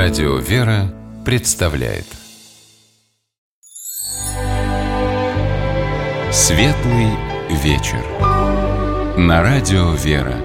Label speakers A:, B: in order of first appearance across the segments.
A: Радио «Вера» представляет Светлый вечер на Радио «Вера».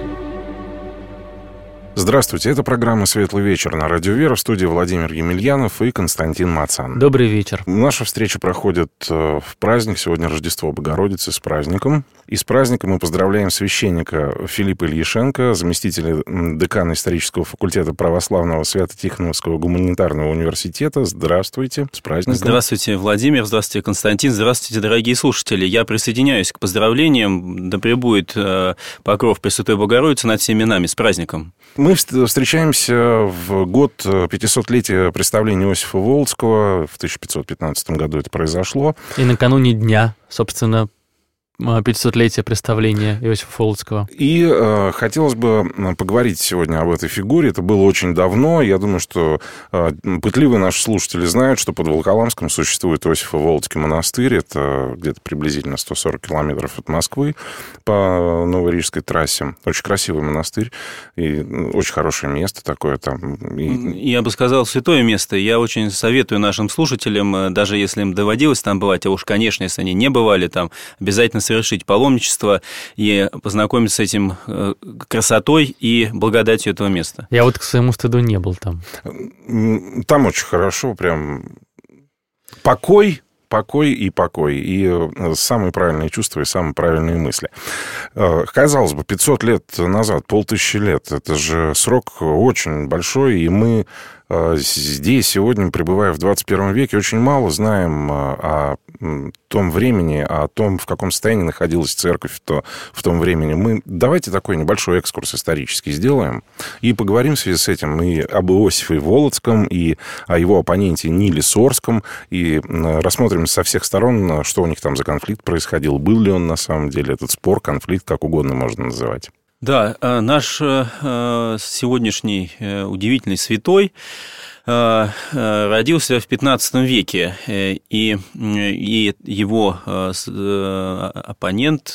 B: Здравствуйте, это программа «Светлый вечер» на Радио «Вера», в студии Владимир Емельянов и Константин Мацан.
C: Добрый вечер.
B: Наша встреча проходит в праздник, сегодня Рождество Богородицы, с праздником. И с праздником мы поздравляем священника Филиппа Ильяшенко, заместителя декана исторического факультета Православного Свято-Тихоновского гуманитарного университета. Здравствуйте, с праздником.
D: Здравствуйте, Владимир, здравствуйте, Константин, здравствуйте, дорогие слушатели. Я присоединяюсь к поздравлениям, да пребудет покров Пресвятой Богородицы над всеми нами, с праздником.
B: Мы встречаемся в год 500-летия представления Иосифа Волоцкого. В 1515 году это произошло.
C: И накануне дня, собственно, 500-летия представления Иосифа Волоцкого.
B: И хотелось бы поговорить сегодня об этой фигуре. Это было очень давно. Я думаю, что пытливые наши слушатели знают, что под Волоколамском существует Иосифо-Волоцкий монастырь. Это где-то приблизительно 140 километров от Москвы по Новорижской трассе. Очень красивый монастырь и очень хорошее место такое там.
D: Я бы сказал, святое место. Я очень советую нашим слушателям, даже если им доводилось там бывать, а уж, конечно, если они не бывали там, обязательно совершить паломничество и познакомиться с этим красотой и благодатью этого места.
C: Я вот к своему стыду не был там.
B: Там очень хорошо, прям покой, и самые правильные чувства, и самые правильные мысли. Казалось бы, 500 лет назад, 5000 лет, это же срок очень большой, и мы здесь сегодня, пребывая в 21 веке, очень мало знаем о том времени, о том, в каком состоянии находилась церковь в том времени. Давайте такой небольшой экскурс исторический сделаем и поговорим в связи с этим и об Иосифе Волоцком, и о его оппоненте Ниле Сорском, и рассмотрим со всех сторон, что у них там за конфликт происходил, был ли он на самом деле, этот спор, конфликт, как угодно можно называть.
D: Да, наш сегодняшний удивительный святой родился в 15 веке, и его оппонент,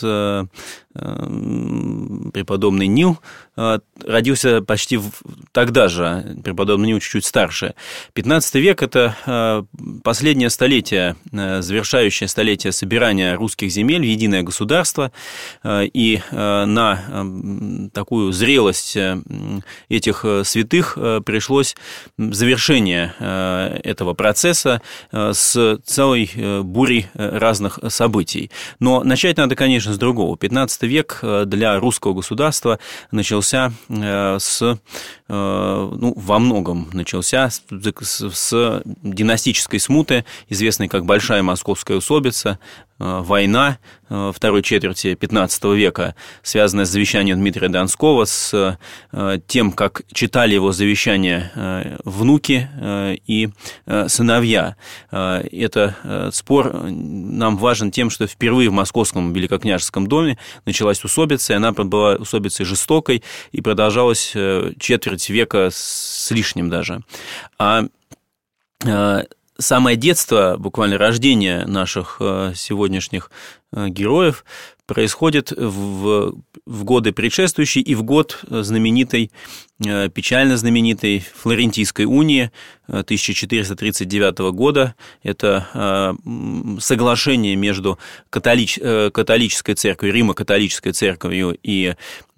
D: преподобный Нил, родился почти тогда же, преподобный Нил чуть-чуть старше. 15 век – это последнее столетие, завершающее столетие собирания русских земель в единое государство, и на такую зрелость этих святых пришлось завершение этого процесса с целой бурей разных событий. Но начать надо, конечно, с другого. 15 век для русского государства начался во многом начался с династической смуты, известной как Большая Московская усобица, война второй четверти 15 века, связанная с завещанием Дмитрия Донского, с тем, как читали его завещание внуки и сыновья. Это спор нам важен тем, что впервые в Московском Великокняжеском доме началась усобица, и она была усобицей жестокой и продолжалась четверть века с лишним даже. Самое детство, буквально рождение наших сегодняшних героев происходит в годы предшествующие и в год знаменитой, печально знаменитой Флорентийской унии 1439 года. Это соглашение между католической церковью, Римо-католической церковью и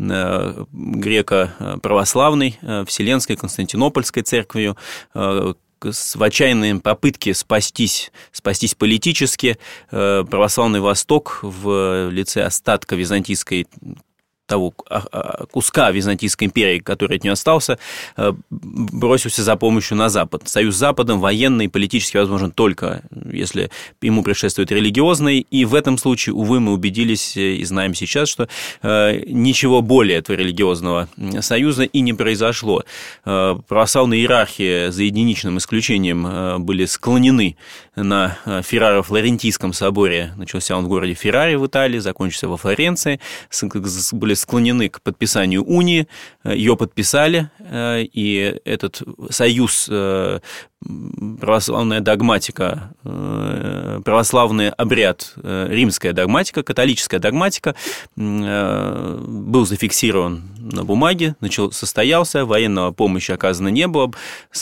D: греко-православной, Вселенской, Константинопольской церковью, в отчаянной попытке спастись политически. Православный Восток в лице остатка византийской, того куска Византийской империи, который от нее остался, бросился за помощью на Запад. Союз с Западом военный и политически возможен только, если ему предшествует религиозный, и в этом случае, увы, мы убедились и знаем сейчас, что ничего более этого религиозного союза и не произошло. Православные иерархи, за единичным исключением, были склонены на Ферраро-Флорентийском соборе. Начался он в городе Ферраре в Италии, закончился во Флоренции. Были склонены к подписанию унии, ее подписали, и этот союз, православная догматика, православный обряд, римская догматика, католическая догматика был зафиксирован на бумаге, состоялся, военного помощи оказано не было,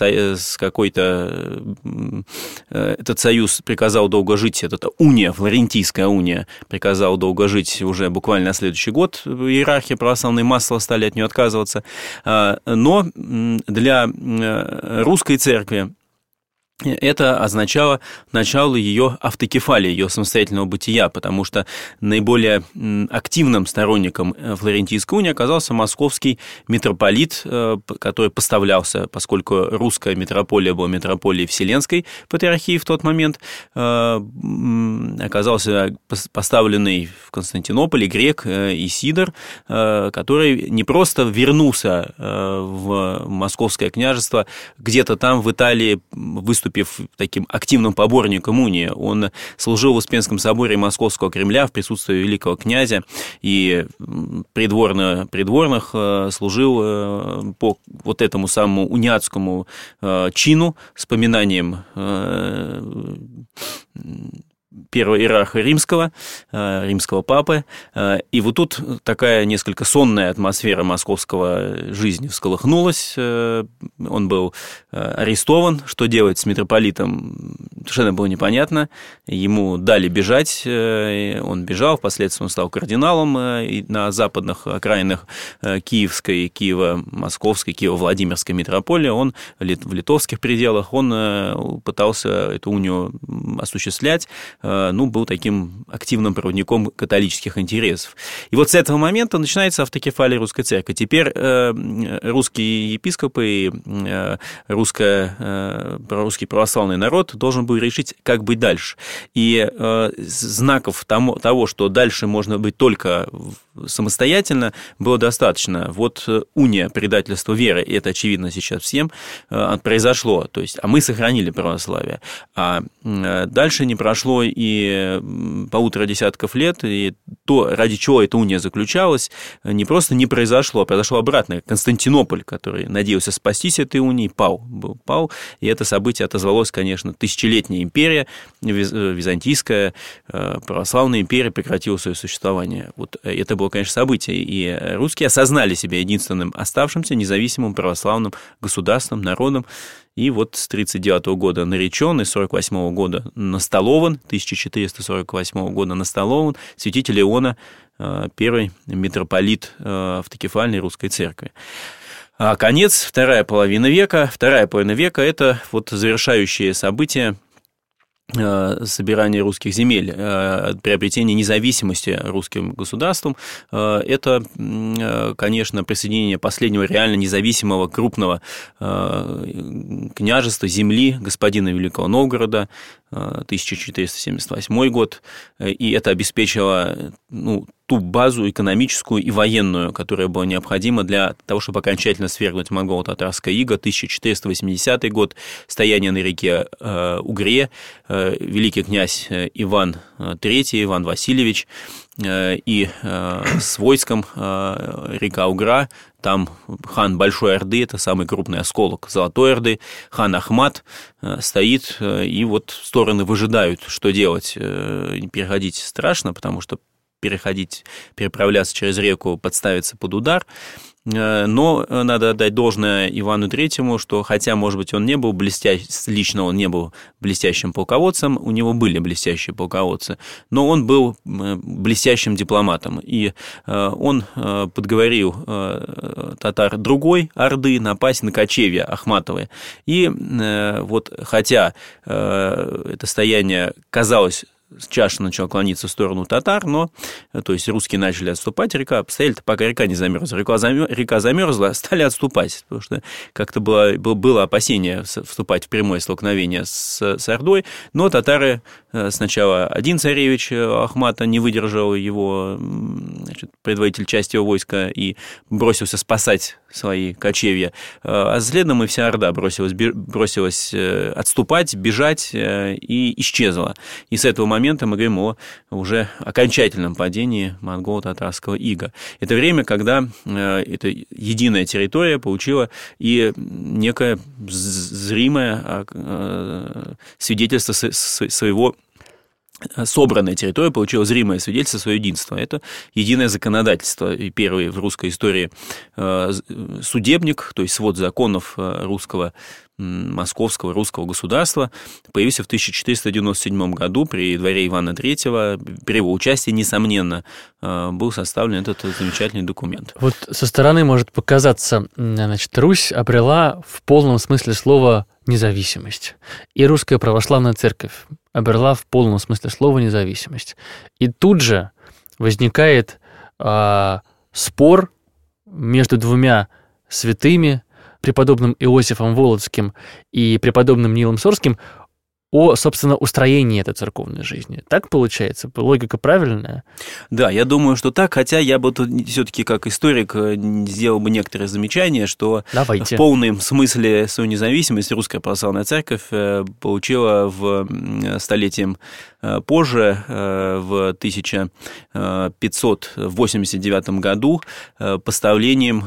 D: этот союз приказал долго жить, эта уния, флорентийская уния, приказал долго жить уже буквально на следующий год, иерархия православной массово стали от нее отказываться, но для русской церкви это означало начало ее автокефалии, ее самостоятельного бытия, потому что наиболее активным сторонником Флорентийской унии оказался московский митрополит, который поставлялся, поскольку русская митрополия была митрополией Вселенской патриархии в тот момент, оказался поставленный в Константинополе грек Исидор, который не просто вернулся в Московское княжество, где-то там в Италии выступив таким активным поборником унии. Он служил в Успенском соборе Московского Кремля в присутствии великого князя и придворных служил по вот этому самому униатскому чину с поминанием первого иерарха римского папы. И вот тут такая несколько сонная атмосфера московского жизни всколыхнулась. Он был арестован. Что делать с митрополитом, совершенно было непонятно. Ему дали бежать. Он бежал. Впоследствии он стал кардиналом на западных окраинах Киевской, Киево-Московской, Киево-Владимирской митрополии. Он в литовских пределах. Он пытался эту унию осуществлять. Был таким активным проводником католических интересов. И вот с этого момента начинается автокефалия русской церкви. Теперь русские епископы и русский православный народ должен был решить, как быть дальше. И знаков того, что дальше можно быть только самостоятельно, было достаточно. Вот уния, предательство веры, и это очевидно сейчас всем, произошло. То есть, а мы сохранили православие. А дальше не прошло и 1,5 десятков лет, и то, ради чего эта уния заключалась, не просто не произошло, а произошло обратное. Константинополь, который надеялся спастись этой унии, пал. И это событие отозвалось, конечно, тысячелетняя империя, византийская православная империя прекратила свое существование. Вот это было, конечно, событие. И русские осознали себя единственным оставшимся независимым православным государством, народом. И вот с 1939 года наречен, и с 1948 года настолован, 1448 года настолован святитель Иона, первый митрополит автокефальной русской церкви. А конец, вторая половина века – это вот завершающее событие собирания русских земель, приобретение независимости русским государством, это, конечно, присоединение последнего реально независимого крупного княжества, земли господина Великого Новгорода, 1478 год, и это обеспечило ту базу экономическую и военную, которая была необходима для того, чтобы окончательно свергнуть монголо-татарское иго. 1480 год, стояние на реке Угре, великий князь Иван III, Иван Васильевич, и с войском река Угра, там хан Большой Орды, это самый крупный осколок Золотой Орды, хан Ахмат стоит, и вот стороны выжидают, что делать. Переходить страшно, потому что переправляться через реку, подставиться под удар. Но надо отдать должное Ивану Третьему, что хотя, может быть, он не был блестящим полководцем, у него были блестящие полководцы, но он был блестящим дипломатом. И он подговорил татар другой Орды напасть на кочевья Ахматовы. И вот хотя это стояние казалось, чаша начала клониться в сторону татар, но, то есть, русские начали отступать, пока река не замерзла. Река замерзла, стали отступать, потому что как-то было опасение вступать в прямое столкновение с Ордой, но татары сначала один царевич Ахмата не выдержал, его предводитель части его войска, и бросился спасать свои кочевья, а следом и вся Орда бросилась отступать, бежать и исчезла. И с этого момента мы говорим о уже окончательном падении монголо-татарского ига. Это время, когда эта единая территория получила и некое зримое свидетельство своего. Собранная территория получила зримое свидетельство своего единства. Это единое законодательство. И первый в русской истории судебник, то есть свод законов русского, московского, русского государства, появился в 1497 году при дворе Ивана III. При его участии, несомненно, был составлен этот замечательный документ.
C: Вот со стороны может показаться, значит, Русь обрела в полном смысле слова независимость. И Русская Православная Церковь обрела в полном смысле слова независимость. И тут же возникает спор между двумя святыми, преподобным Иосифом Волоцким и преподобным Нилом Сорским, о, собственно, устроении этой церковной жизни. Так получается? Логика правильная?
D: Да, я думаю, что так, хотя я бы тут все-таки как историк сделал бы некоторые замечания, что в полном смысле свою независимость Русская Православная Церковь получила в столетием позже, в 1589 году, поставлением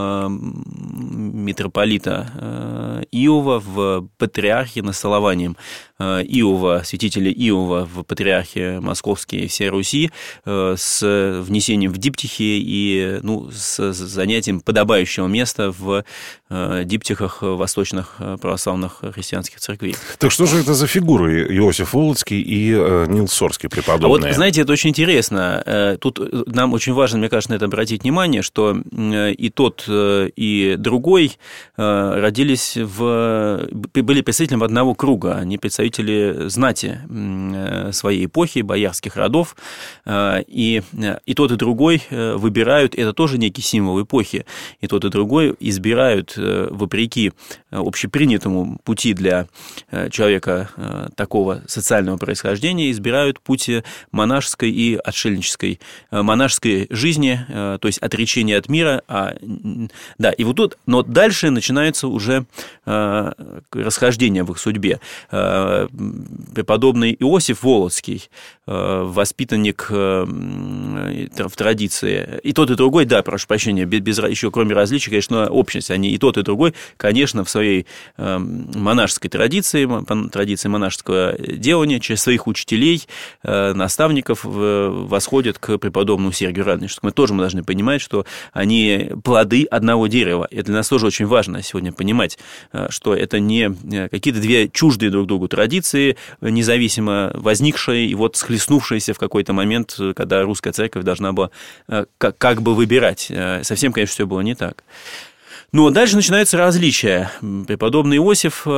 D: митрополита Иова в патриархе наслованием Иова, святителя Иова в патриархе Московской и всей Руси с внесением в диптихи и с занятием подобающего места в диптихах восточных православных христианских церквей.
B: Так что же это за фигуры Иосиф Волоцкий и Нил Сорский преподобные?
D: А вот, знаете, это очень интересно. Тут нам очень важно, мне кажется, на это обратить внимание, что и тот, и другой родились были представителями одного круга. Они представители знати своей эпохи, боярских родов. И тот, и другой выбирают, это тоже некий символ эпохи, и тот, и другой избирают, вопреки общепринятому пути для человека такого социального происхождения, избирают путь монашеской и отшельнической монашеской жизни, то есть отречения от мира. Да, и вот тут, но дальше начинается уже расхождение в их судьбе. Преподобный Иосиф Волоцкий, воспитанник в традиции, и тот, и другой, да, прошу прощения, без еще кроме различий, конечно, общность, они и тот, и другой, конечно, в своей монашеской традиции монашеского делания, через своих учителей, наставников восходят к преподобному Сергию Радонежскому. Мы тоже должны понимать, что они плоды одного дерева. И для нас тоже очень важно сегодня понимать, что это не какие-то две чуждые друг другу традиции, независимо возникшие и вот схлестнувшиеся в какой-то момент, когда русская церковь должна была как бы выбирать. Совсем, конечно, все было не так. Но дальше начинаются различия. Преподобный Иосиф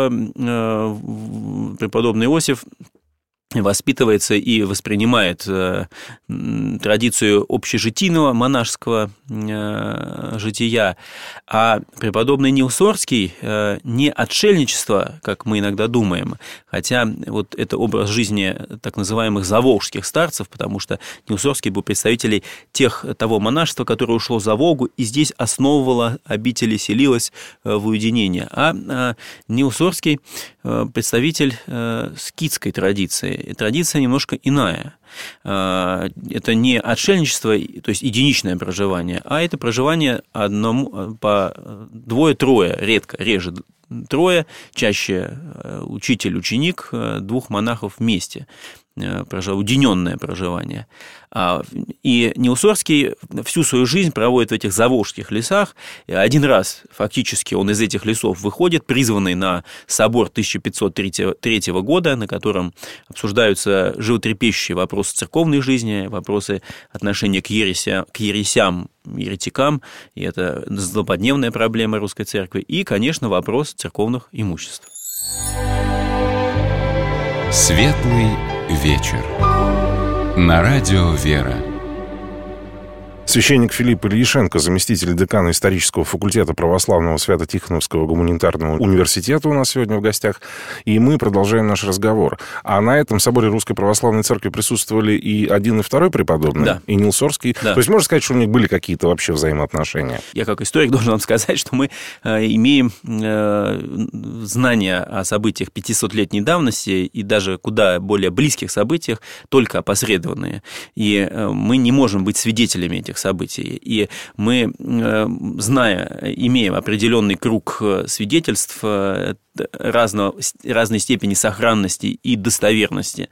D: воспитывается и воспринимает традицию общежитийного монашеского жития, а преподобный Нил Сорский не отшельничество, как мы иногда думаем, хотя вот это образ жизни так называемых заволжских старцев, потому что Нил Сорский был представителем того монашества, которое ушло за Волгу и здесь основывало обители, селилось в уединение, а Нил Сорский представитель скитской традиции. Традиция немножко иная. Это не отшельничество, то есть единичное проживание, а это проживание по двое-трое, реже трое, чаще учитель-ученик, двух монахов вместе. Уединенное проживание. И Нил Сорский всю свою жизнь проводит в этих заволжских лесах. Один раз фактически он из этих лесов выходит, призванный на собор 1503 года, на котором обсуждаются животрепещущие вопросы церковной жизни, вопросы отношения к ересям, еретикам, и это злободневная проблема русской церкви, и, конечно, вопрос церковных имуществ.
A: Светлый вечер. На радио «Вера».
B: Священник Филипп Ильишенко, заместитель декана исторического факультета Православного Свято-Тихоновского гуманитарного университета у нас сегодня в гостях. И мы продолжаем наш разговор. А на этом соборе Русской Православной Церкви присутствовали и один, и второй преподобный,
D: да.
B: И Нил Сорский.
D: Да.
B: То есть можно сказать, что у них были какие-то вообще взаимоотношения?
D: Я как историк должен вам сказать, что мы имеем знания о событиях 500-летней давности и даже куда более близких событиях, только опосредованные. И мы не можем быть свидетелями этих событий. И мы, имея определенный круг свидетельств разной степени сохранности и достоверности.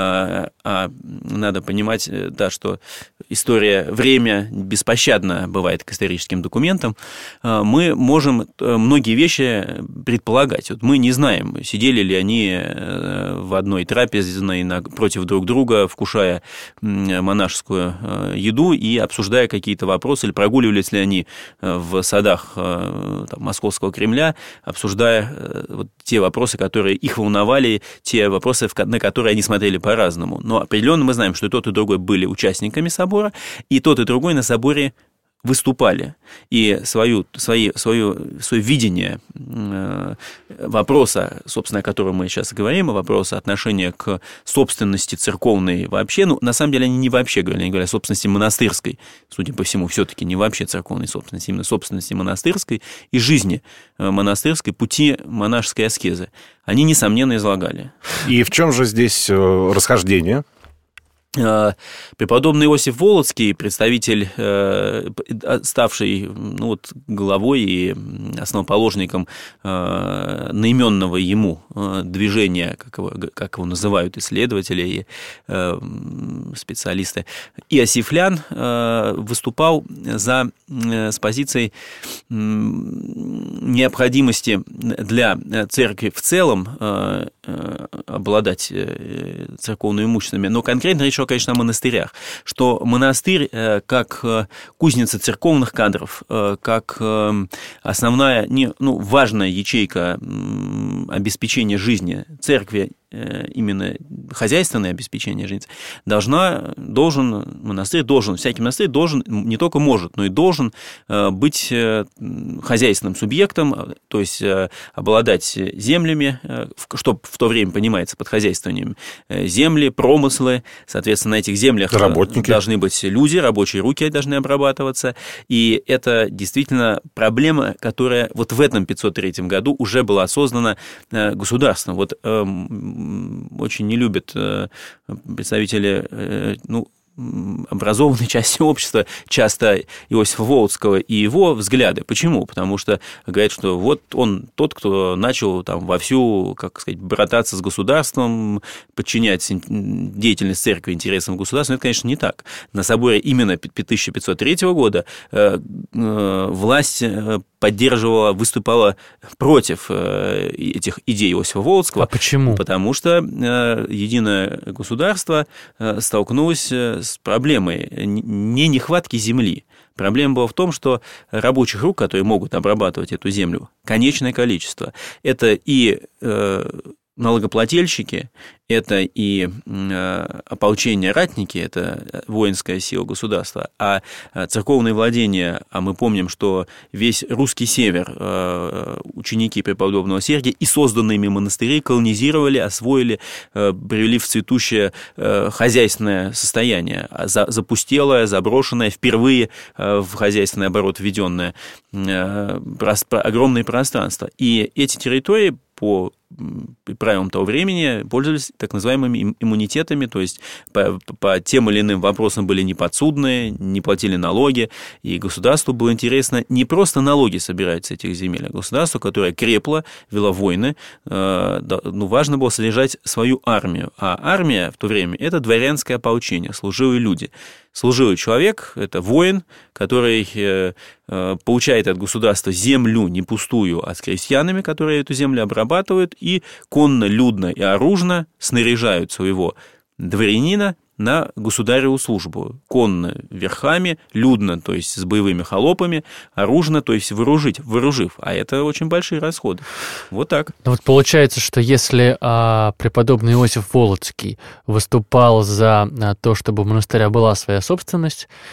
D: Надо понимать, да, что время беспощадно бывает к историческим документам. Мы можем многие вещи предполагать. Вот мы не знаем, сидели ли они в одной трапезной против друг друга, вкушая монашескую еду и обсуждая какие-то вопросы, или прогуливались ли они в садах Московского Кремля, обсуждая те вопросы, которые их волновали, те вопросы, на которые они смотрели по-разному. Но определенно мы знаем, что и тот, и другой были участниками собора, и тот, и другой на соборе выступали. И свое видение вопроса, собственно, о котором мы сейчас говорим, вопроса отношения к собственности церковной вообще, на самом деле они не вообще говорили, они говорили о собственности монастырской, судя по всему, все-таки не вообще церковной собственности, именно собственности монастырской и жизни монастырской, пути монашеской аскезы. Они, несомненно, излагали.
B: И в чем же здесь расхождение?
D: Преподобный Иосиф Волоцкий, представитель, ставший главой и основоположником наименного ему движения, как его называют исследователи и специалисты, иосифлян, выступал с позицией необходимости для церкви в целом обладать церковными имуществами, но конкретно речь шла, конечно, о монастырях, что монастырь как кузница церковных кадров, как основная, важная ячейка обеспечения жизни церкви, именно хозяйственное обеспечение жизни, всякий монастырь должен, не только может, но и должен быть хозяйственным субъектом, то есть обладать землями, что в то время понимается под хозяйствованием, земли, промыслы, соответственно, на этих землях должны быть люди, рабочие руки должны обрабатываться, и это действительно проблема, которая вот в этом 503 году уже была осознана государством. Вот очень не любят представители, образованной части общества, часто Иосифа Волоцкого и его взгляды. Почему? Потому что говорят, что вот он тот, кто начал вовсю, брататься с государством, подчинять деятельность церкви интересам государства. Но это, конечно, не так. На соборе именно 1503 года власть поддерживала, выступала против этих идей Иосифа Волоцкого.
C: А почему?
D: Потому что единое государство столкнулось с проблемой не нехватки земли. Проблема была в том, что рабочих рук, которые могут обрабатывать эту землю, конечное количество. Это и налогоплательщики, это и ополчение, ратники, это воинская сила государства, а церковные владения, а мы помним, что весь русский север ученики преподобного Сергия и созданные ими монастыри колонизировали, освоили, привели в цветущее хозяйственное состояние, запустелое, заброшенное, впервые в хозяйственный оборот введенное огромные пространства. И эти территории по правилам того времени пользовались так называемыми иммунитетами, то есть по тем или иным вопросам были неподсудные, не платили налоги, и государству было интересно не просто налоги собирать с этих земель, а государству, которое крепло, вело войны, важно было содержать свою армию, а армия в то время – это дворянское ополчение, служилые люди. Служилый человек – это воин, который получает от государства землю не пустую, а с крестьянами, которые эту землю обрабатывают, и конно, людно и оружно снаряжают своего дворянина на государеву службу. Конно верхами, людно, то есть с боевыми холопами, оружно, то есть вооружив. А это очень большие расходы. Вот так.
C: Вот получается, что если преподобный Иосиф Волоцкий выступал за то, чтобы у монастыря была своя собственность,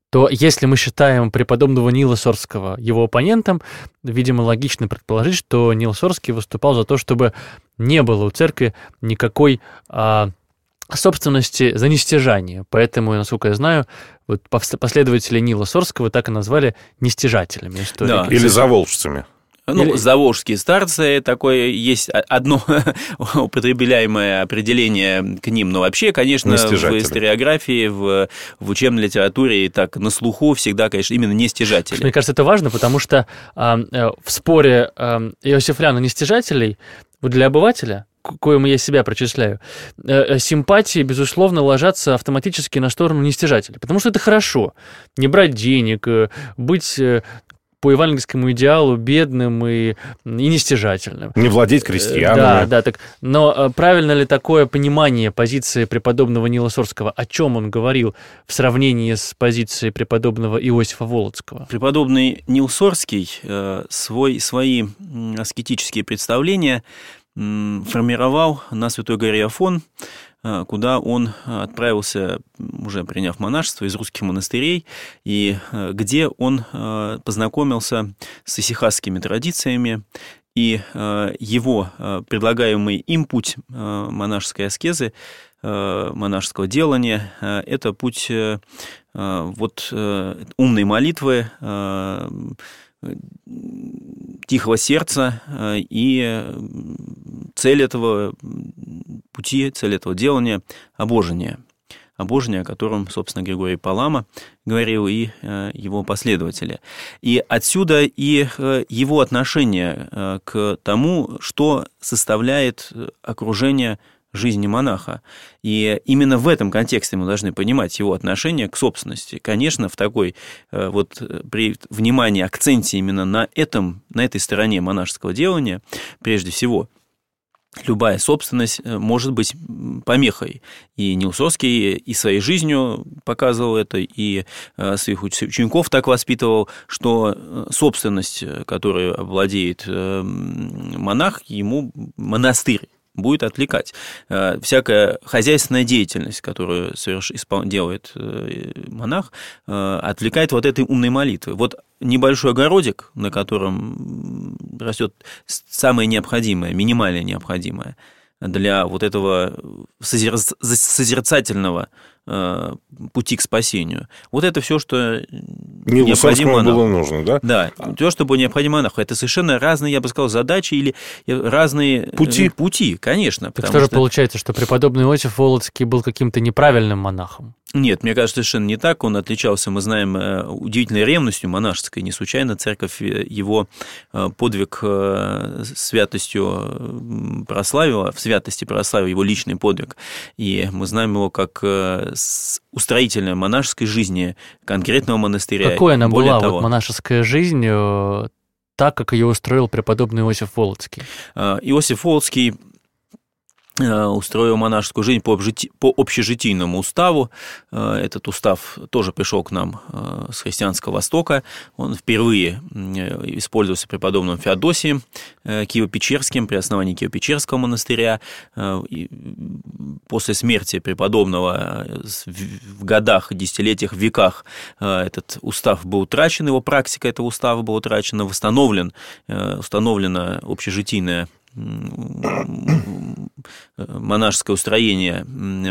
C: то если мы считаем преподобного Нила Сорского его оппонентом, видимо, логично предположить, что Нил Сорский выступал за то, чтобы не было у церкви никакой собственности за нестяжание. Поэтому, насколько я знаю, вот последователи Нила Сорского так и назвали нестяжателями истории.
B: Да. Или заволжцами.
D: Ну, заволжские старцы, такое есть одно употребляемое определение к ним, но вообще, конечно, в историографии, в учебной литературе и так на слуху всегда, конечно, именно нестяжатели.
C: Мне кажется, это важно, потому что в споре иосифлян и нестяжателей вот для обывателя, к коему я себя причисляю, симпатии, безусловно, ложатся автоматически на сторону нестяжателя, потому что это хорошо, не брать денег, быть по евангельскому идеалу бедным и нестяжательным.
B: Не владеть крестьянами.
C: Да, так. Но правильно ли такое понимание позиции преподобного Нила Сорского? О чем он говорил в сравнении с позицией преподобного Иосифа Волоцкого?
D: Преподобный Нил Сорский свои аскетические представления формировал на Святой горе Афон, куда он отправился, уже приняв монашество, из русских монастырей, и где он познакомился с исихасскими традициями, и его предлагаемый им путь монашеской аскезы, монашеского делания, это путь умной молитвы, тихого сердца, и цель этого пути, цель этого делания – обожение, о котором, собственно, Григорий Палама говорил, и его последователи. И отсюда и его отношение к тому, что составляет окружение жизни монаха. И именно в этом контексте мы должны понимать его отношение к собственности. Конечно, в такой при внимании, акценте именно на этой стороне монашеского делания, прежде всего, любая собственность может быть помехой. И Нил Сорский и своей жизнью показывал это, и своих учеников так воспитывал, что собственность, которую владеет монах, ему монастырь будет отвлекать. Всякая хозяйственная деятельность, которую делает монах, отвлекает вот этой умной молитвы. Вот небольшой огородик, на котором растет самое необходимое, минимально необходимое для вот этого созерцательного пути к спасению. Вот это все, что необходимо монаху.
B: Было нужно, да?
D: Да, то, что было необходимо монаху. Это совершенно разные, я бы сказал, задачи или разные пути, конечно.
C: Так что же получается, что преподобный Иосиф Волоцкий был каким-то неправильным монахом?
D: Нет, мне кажется, совершенно не так. Он отличался, мы знаем, удивительной ревностью монашеской. Не случайно церковь его подвиг святостью прославила, в святости прославила его личный подвиг. И мы знаем его как устроителя монашеской жизни конкретного монастыря.
C: Какой она была, вот монашеская жизнь, так, как ее устроил преподобный Иосиф Волоцкий?
D: Иосиф Волоцкий устроил монашескую жизнь по общежитийному уставу. Этот устав тоже пришел к нам с христианского Востока. Он впервые использовался преподобным Феодосием Киево-Печерским при основании Киево-Печерского монастыря. И после смерти преподобного в годах, десятилетиях, веках этот устав был утрачен, его практика этого устава была утрачена, установлено общежитийное монашеское устроение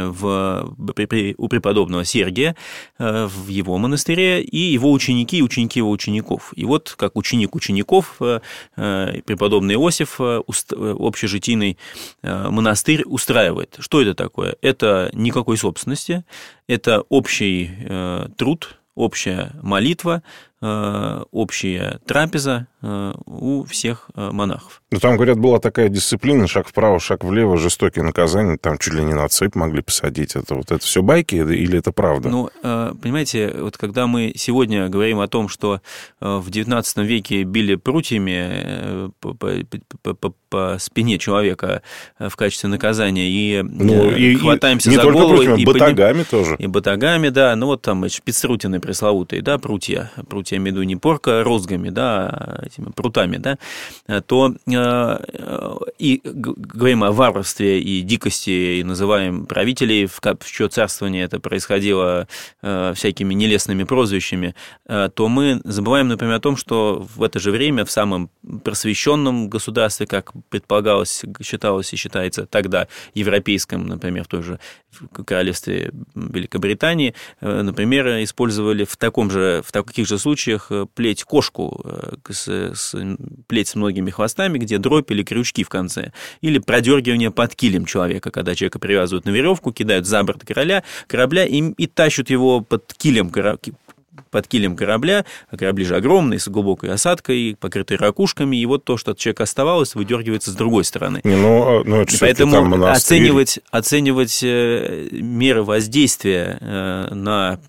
D: у преподобного Сергия в его монастыре, и его ученики, и ученики его учеников. И вот как ученик учеников преподобный Иосиф общежитийный монастырь устраивает. Что это такое? Это никакой собственности, это общий труд, общая молитва, общая трапеза у всех монахов.
B: Ну, там, говорят, была такая дисциплина: шаг вправо, шаг влево, жестокие наказания, там чуть ли не на цепь могли посадить. Это все байки или это правда?
D: Ну, понимаете, вот когда мы сегодня говорим о том, что в XIX веке били прутьями по спине человека в качестве наказания и хватаемся за голову.
B: Не только прутьями, батагами тоже.
D: И батагами, да. Ну, вот там шпицрутины пресловутые, да, прутья порка-нибудь, я имею в виду не порка-розгами, да, а этими прутами, да, то и говорим о варварстве и дикости, и называем правителей, в чье царствование это происходило всякими нелестными прозвищами, то мы забываем, например, о том, что в это же время в самом просвещенном государстве, как предполагалось, считалось и считается тогда, европейском, например, в той же королевстве Великобритании, например, использовали в таких же случаях плеть-кошку, плеть с многими хвостами, где дробь или крючки в конце, или продергивание под килем человека, когда человека привязывают на веревку, кидают за борт корабля и тащат его под килем корабля, а корабли же огромные, с глубокой осадкой, покрытые ракушками, и вот то, что от человека оставалось, выдергивается с другой стороны. Поэтому оценивать меры воздействия на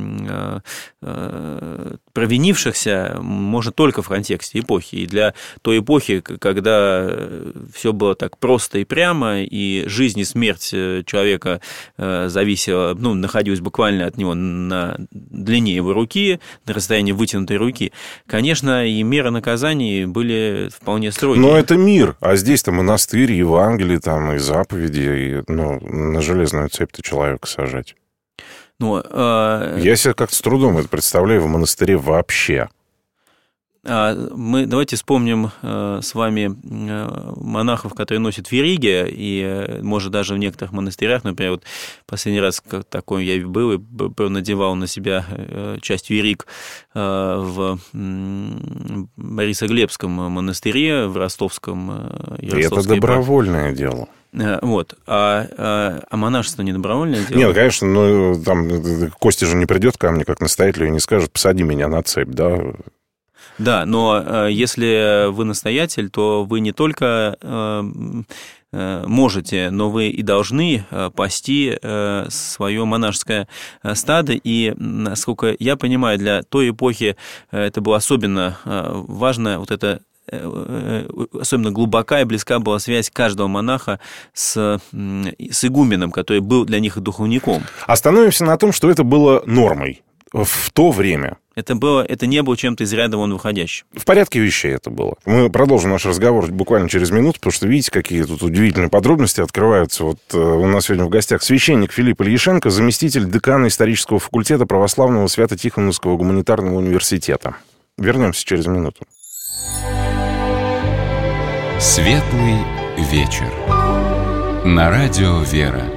D: провинившихся можно только в контексте эпохи. И для той эпохи, когда все было так просто и прямо, и жизнь и смерть человека зависела, находилась буквально от него на длине его руки, на расстоянии вытянутой руки, конечно, и меры наказаний были вполне строгие.
B: Но это мир, а здесь-то монастырь, Евангелие, там, и заповеди, и, на железную цепь-то человека сажать. Я себе как-то с трудом это представляю в монастыре вообще.
D: Мы давайте вспомним с вами монахов, которые носят вериги, и, может, даже в некоторых монастырях, например, вот последний раз такой я был и надевал на себя часть вериг в Борисоглебском монастыре, в Ростовском, Ярославской.
B: Это добровольное дело.
D: Вот. А монашество не добровольное дело?
B: Нет, конечно, там Костя же не придет ко мне как настоятелю и не скажет: посади меня на цепь, да?
D: Да, но если вы настоятель, то вы не только можете, но вы и должны пасти свое монашеское стадо. И, насколько я понимаю, для той эпохи это было особенно важно, вот это особенно глубока и близка была связь каждого монаха с игуменом, который был для них духовником.
B: Остановимся на том, что это было нормой в то время.
D: Это не было чем-то из ряда вон выходящим.
B: В порядке вещей это было. Мы продолжим наш разговор буквально через минуту, потому что видите, какие тут удивительные подробности открываются. Вот у нас сегодня в гостях священник Филипп Ильяшенко, заместитель декана исторического факультета Православного Свято-Тихоновского гуманитарного университета. Вернемся через минуту.
A: Светлый вечер. На радио «Вера».